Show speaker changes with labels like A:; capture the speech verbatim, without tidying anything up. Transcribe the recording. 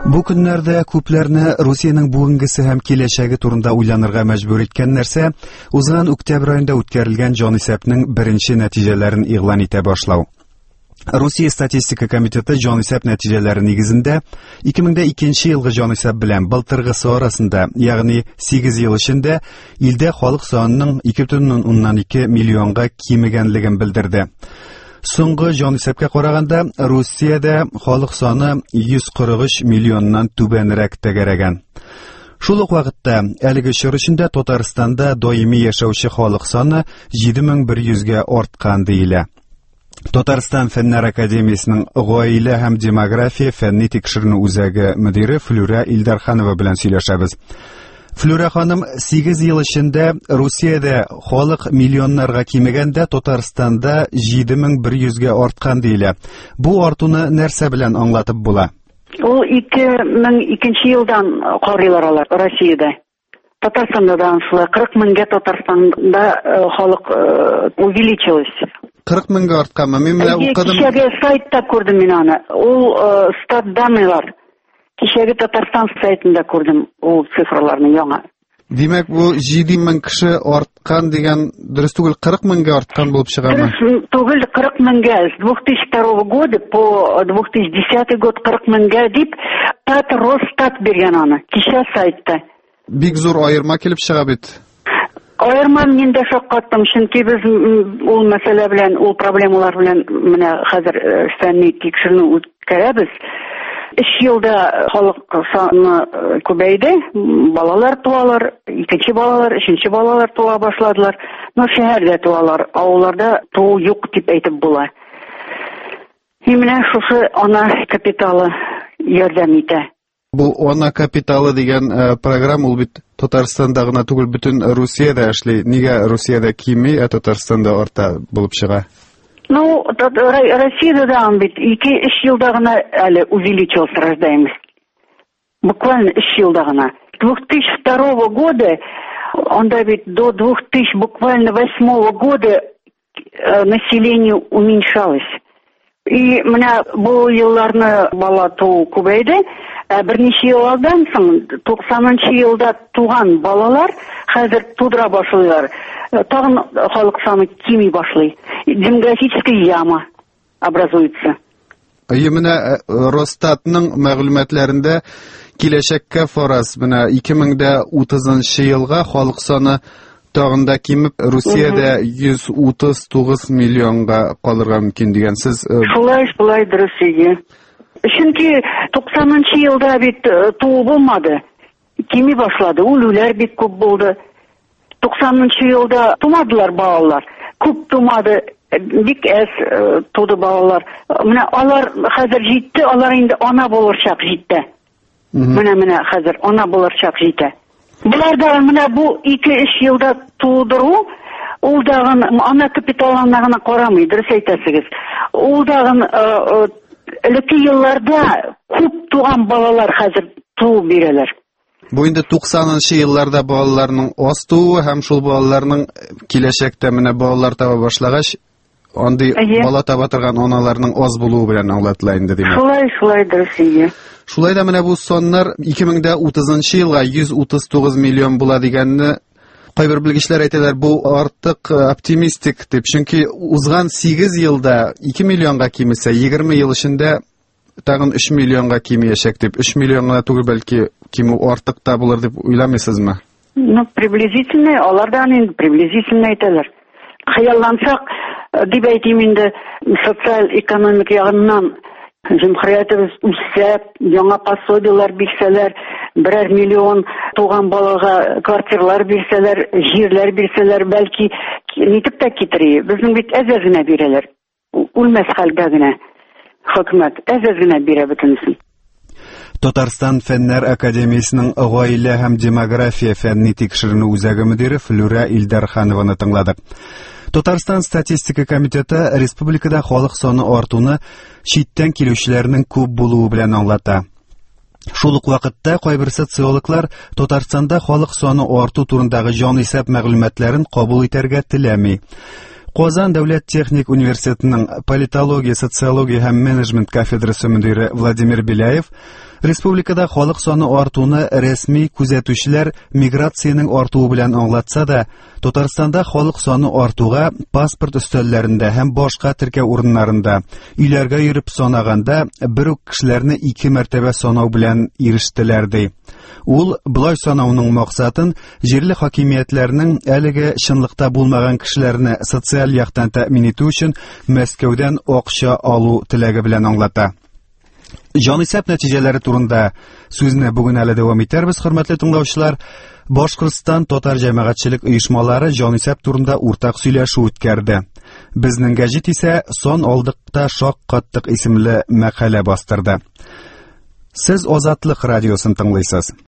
A: Бу көннәрдә күпләрне Русиянең бүгенгесе һәм киләчәге турында уйланырга мәҗбүр иткән нәрсә узган октябрь аенда үткәрелгән җанисәпнең беренче нәтиҗәләрен игълан итә башлау. Русия статистика комитеты җанисәп нәтиҗәләре нигезендә ике мең икенче елгы җанисәп белән былтыргысы арасында, ягъни сигез ел эчендә илдә халык санының ике бөтен уннан ике миллионга кимегәнлеген белдерде. Соңгы җанисәпкә караганда Русиядә халык саны йөз кырык өч миллионнан түбәнрәк тәгәрәгән. Шул ук вакытта әлеге чор эчендә Татарстанда даими яшәүче халык саны җиде мең бер йөзгә арткан диелә. Татарстан Фәннәр академиясенең гаилә һәм демография фәнни тикшеренү үзәге мөдире Флүрә Илдарханова белән сөйләшәбез. Флүрә ханым, сигез ел эчендә Русиядә халык миллионнарга кимегәндә, Татарстанда җиде мең бер йөзгә арткан диелә. Бу артуны нәрсә белән аңлатып була?
B: Ул ике мең икенче елдан карыйлар алар Россиядә. Татарстанда да шулай кырык меңгә Татарстанда халык увеличилось.
A: кырык меңгә артканмы? Мин менә укыдым.
B: Кичәге сайтта күрдем мин аны. Ул стат данныйлар. Кичәге Татарстан сайтында күрдем ул цифрларны яңа.
A: Димәк, бу җиде мең кеше арткан дигән дөрес түгел, кырык меңгә арткан булып чыгамы?
B: Дөрес түгел, кырык меңгә. С две тысячи второго года по две тысячи десятый год кырык меңгә дип Тат Росстат биргән аны. Кичә сайтта.
A: Бик зур аерма килеп чыга бит.
B: Аерма миндә шаккаттым, чөнки без ул мәсьәлә белән, ул проблемалар белән менә хәзер фәнни тикшерү үткәрәбез. Өч елда халык саны күбәйде, балалар туалар, икенче балалар, өченче балалар туа башладылар. Но шәһәрдә туалар, авылларда туу юк дип әйтеп була. И менә шушы ана капиталы ярдәм итә.
A: Бу ана капиталы дигән ә, программа ул бит Татарстанда гына түгел, бөтен Русиядә эшли. Нигә Русиядә кими, ә Татарстанда арта булып чыга?
B: Ну, Россиядә да бит ике-өч елда гына әле увеличилась рождаемость. Буквально өч елда гына. С две тысячи второго года, анда бит до две тысячи буквально восьмого года население уменьшалось. И менә бу елларны бала туу күбәйде. Берничә елдан соң туксанынчы елда туган балалар хәзер тудыра башлыйлар. Тагын халык саны кими башлый. Демографическая яма образуется.
A: Әйе, менә Росстатның мәгълүматларында киләчәккә фараз менә ике мең утызынчы елга халык саны тагын да кимеп Русиядә йөз утыз тугыз миллионга калырга мөмкин дигән. Сез
B: шулай шулай дөрес иде. Чөнки туксанынчы елда бит туу булмады. Кими башлады, үлүләр бик күп булды. туксанынчы елда тумадылар балалар. Күп тумады, бик әз туды балалар. Менә алар хәзер җитте, алар инде ана булырчак җитте. Менә менә хәзер ана булырчак җитә. Булар да менә бу ике-өч елда тудыру, ул дагы ана капиталына гына карамый, дөрес әйтәсегез. Ул дагы элекке елларда күп туган балалар хәзер туу бирәләр.
A: Бу инде туксанынчы елларда балаларның аз тууы һәм шул балаларның киләчәктә менә балалар таба башлагач, андый бала таба торган аналарның аз булуы белән аңлатыла инде димәк.
B: Шулай, шулай дөрес иде.
A: Шулай да менә бу соннар ике мең утызынчы елга йөз утыз тугыз миллион була дигәнне кайбер белгечләр әйтәләр, бу артык оптимистик дип, чөнки узган сигез елда ике миллионга кимесә, егерме ел эчендә тагын өч миллионга кимиячәк дип, өч миллионга түгел, бәлки кимү артык та булыр дип уйламыйсызмы?
B: Ну, приблизительно, алардан инде приблизительно әйтәләр. Хыяллансак, дип әйтим инде, социаль-экономик ягыннан җәмгыятебез үсә, яңа пособиелар бирсәләр, берәр миллион туган балага квартиралар бирсәләр, җирләр бирсәләр, бәлки нитеп тә китери. Безнең бит әз-әз генә бирәләр. Үлмәс хәлдә генә хөкүмәт әз-әз генә бирә бөтенсен.
A: Татарстан Фәннәр академиясенең гаилә һәм демография фәнни тикшеренү үзәге мөдире Флүрә Илдарханованы тыңладык. Татарстан статистика комитеты республикада халык саны артуны читтән килүчеләрнең күп булуы белән аңлата. Шул ук вакытта кайбер социологлар Татарстанда халык саны арту турындагы җанисәп мәгълүматларын кабул итәргә теләми. Казан дәүләт техник университетының политология, социология һәм менеджмент кафедрасы мөдире Владимир Беляев Республикада халык саны артуны рәсми күзәтүчеләр миграциянең артуы белән аңлатса да, Татарстанда халык саны артуга паспорт өстәлләрендә һәм башка теркәү урыннарында, өйләргә йөреп санаганда бер үк кешеләрне ике мәртәбә санау белән ирештеләр ди. Ул булай санауның максатын җирле хакимиятләрнең әлеге чынлыкта булмаган кешеләрне социаль яктан тәэмин итү өчен Мәскәүдән акча алу теләге белән аңлата. Җанисәп нәтиҗәләре турында сүзне бүген әле дәвам итәрбез, хөрмәтле тыңлаучылар. Башкортстан татар җәмәгатьчелек оешмалары җанисәп турында уртак сөйләшү үткәрде. Безнең гәҗит исә сон алдыкта шаккаттык исемле мәкалә бастырды. Сез Азатлык радиосын тыңлыйсыз.